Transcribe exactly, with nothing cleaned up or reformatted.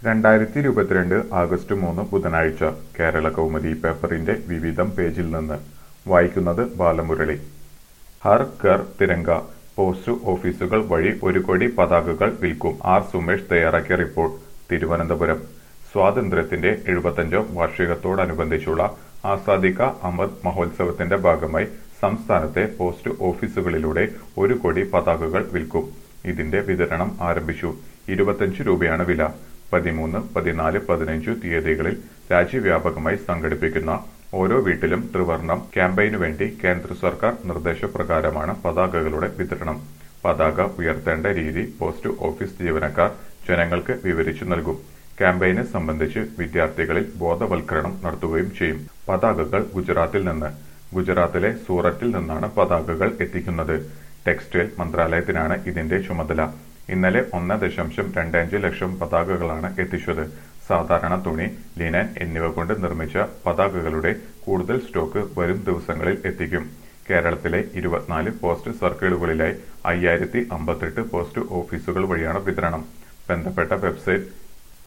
രണ്ടായിരത്തി ഇരുപത്തിരണ്ട് ആഗസ്റ്റ് മൂന്ന് ബുധനാഴ്ച കേരള കൗമുദി പേപ്പറിന്റെ വിവിധം പേജിൽ നിന്ന് വായിക്കുന്നത് ബാലമുരളി. ഹർ ഘർ തിരങ്ക പോസ്റ്റ് ഓഫീസുകൾ വഴി ഒരു കോടി പതാകകൾ വിൽക്കും. ആർ സുമേഷ് തയ്യാറാക്കിയ റിപ്പോർട്ട്. തിരുവനന്തപുരം. സ്വാതന്ത്ര്യത്തിന്റെ എഴുപത്തഞ്ചാം വാർഷികത്തോടനുബന്ധിച്ചുള്ള ആസാദി കാ അമൃത് മഹോത്സവത്തിന്റെ ഭാഗമായി സംസ്ഥാനത്തെ പോസ്റ്റ് ഓഫീസുകളിലൂടെ ഒരു കോടി പതാകകൾ വിൽക്കും. ഇതിന്റെ വിതരണം ആരംഭിച്ചു. ഇരുപത്തഞ്ച് രൂപയാണ് വില. പതിമൂന്ന്, പതിനാല്, പതിനഞ്ചു തീയതികളിൽ രാജ്യവ്യാപകമായി സംഘടിപ്പിക്കുന്ന ഓരോ വീട്ടിലും ത്രിവർണം ക്യാമ്പയിനു വേണ്ടി കേന്ദ്ര സർക്കാർ നിർദ്ദേശപ്രകാരമാണ് പതാകകളുടെ വിതരണം. പതാക ഉയർത്തേണ്ട രീതി പോസ്റ്റ് ഓഫീസ് ജീവനക്കാർ ജനങ്ങൾക്ക് വിവരിച്ചു നൽകും. ക്യാമ്പയിനെ സംബന്ധിച്ച് വിദ്യാർത്ഥികളിൽ ബോധവൽക്കരണം നടത്തുകയും ചെയ്യും. പതാകകൾ ഗുജറാത്തിൽ നിന്ന്. ഗുജറാത്തിലെ സൂററ്റിൽ നിന്നാണ് പതാകകൾ എത്തിക്കുന്നത്. ടെക്സ്റ്റൈൽ മന്ത്രാലയത്തിനാണ് ഇതിന്റെ ചുമതല. ഇന്നലെ ഒന്ന് ദശാംശം രണ്ട് അഞ്ച് ലക്ഷം പതാകകളാണ് എത്തിച്ചത്. സാധാരണ തുണി, ലിനൻ എന്നിവ കൊണ്ട് നിർമ്മിച്ച പതാകകളുടെ കൂടുതൽ സ്റ്റോക്ക് വരും ദിവസങ്ങളിൽ എത്തിക്കും. കേരളത്തിലെ ഇരുപത്തിനാല് പോസ്റ്റ് സർക്കിളുകളിലായി അയ്യായിരത്തി അമ്പത്തെട്ട് പോസ്റ്റ് ഓഫീസുകൾ വഴിയാണ് വിതരണം. ബന്ധപ്പെട്ട വെബ്സൈറ്റ്